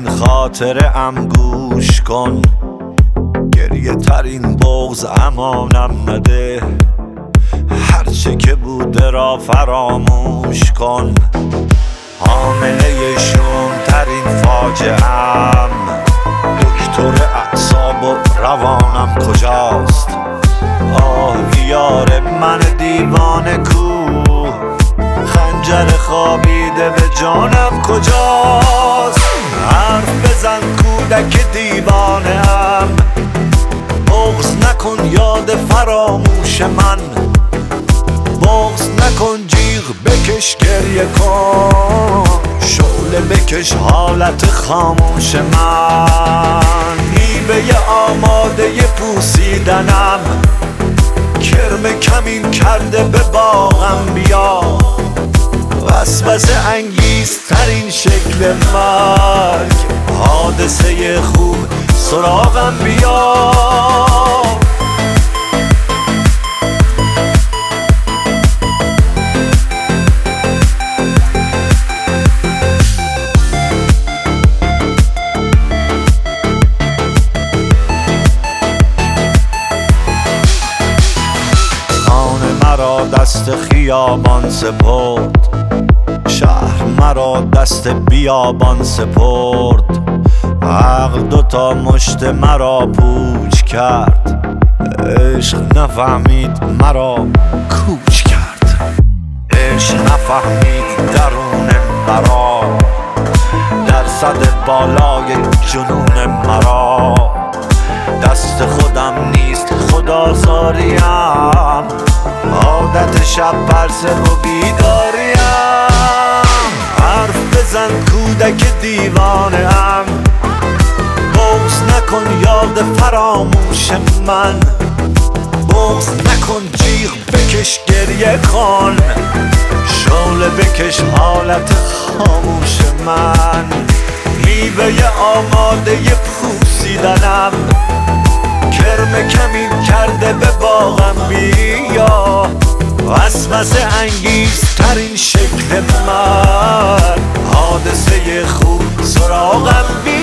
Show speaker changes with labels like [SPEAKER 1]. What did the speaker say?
[SPEAKER 1] خاطره ام گوش کن، گریه ترین بغض امانم نده، هرچه که بوده را فراموش کن. حامله شوم ترین فاجعه‌ام، دکتر اعصاب و روانم کجاست؟ آه یار من دیوانه کو، خنجر خوابیده به جانم کجاست؟ حرف بزن کودک دیوانه ام، بغض نکن یاد فراموش من، بغض نکن جیغ بکش گریه کن، شعله بکش حالت خاموش من. میوه آماده پوسیدنم، کرم کمین کرده به باغم بیا، وسوسه انگیزترین شکل مرگ، حادثه خوب سراغم بیا. مرا دست خیابان سپرد، شهر مرا دست بیابان سپرد، عقل دوتا مشت مرا پوچ کرد، عشق نفهمید مرا کوچ کرد، عشق نفهمید درون مرا، درصد بالای جنون مرا، دست خودم نیست خدازاریم، عادت شب پرسه و بیداریم. حرف بزن کودک دیوانه ام، بغض نکن یاد فراموش من، بغض نکن جیغ بکش گریه کن، شعله بکش حالت خاموش من. میوه آماده پوسیدنم، کرم کمین کرده به باغم بیا، وسوسه انگیزترین شکل من، حادثه خوب سراغم بیا.